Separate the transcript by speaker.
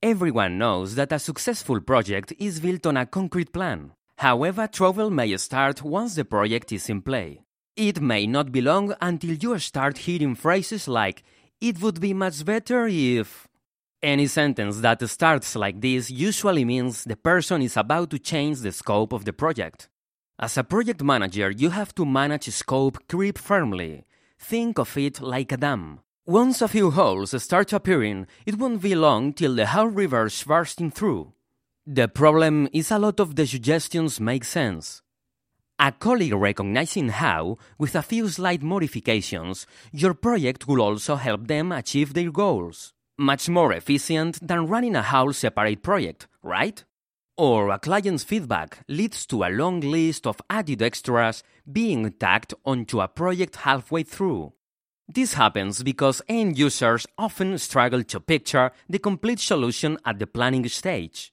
Speaker 1: Everyone knows that a successful project is built on a concrete plan. However, trouble may start once the project is in play. It may not be long until you start hearing phrases like, "It would be much better if..." Any sentence that starts like this usually means the person is about to change the scope of the project. As a project manager, you have to manage scope creep firmly. Think of it like a dam. Once a few holes start appearing, it won't be long till the whole river's bursting through. The problem is a lot of the suggestions make sense. A colleague recognizing how, with a few slight modifications, your project will also help them achieve their goals. Much more efficient than running a whole separate project, right? Or a client's feedback leads to a long list of added extras being tacked onto a project halfway through. This happens because end users often struggle to picture the complete solution at the planning stage.